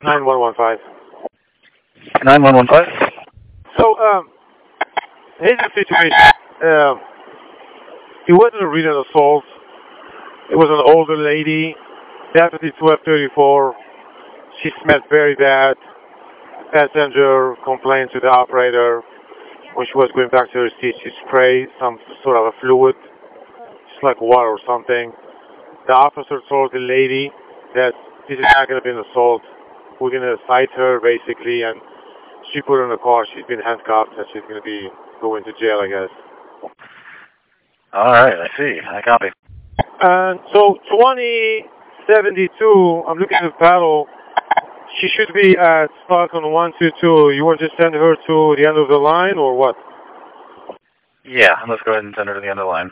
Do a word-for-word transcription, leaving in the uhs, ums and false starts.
nine one one five. nine one one five? So, um, here's the situation. Um, it wasn't a real assault. It was an older lady. Deputy twelve thirty-four. She smelled very bad. Passenger complained to the operator when she was going back to her seat. She sprayed some sort of a fluid, just like water or something. The officer told the lady that this is not going to be an assault. We're going to cite her, basically, and she put her in the car. She's been handcuffed, and she's going to be going to jail, I guess. All right, I see. I copy. And so twenty seventy-two, I'm looking at the paddle. She should be at Stockton one two two. You want to send her to the end of the line, or what? Yeah, let's go ahead and send her to the end of the line.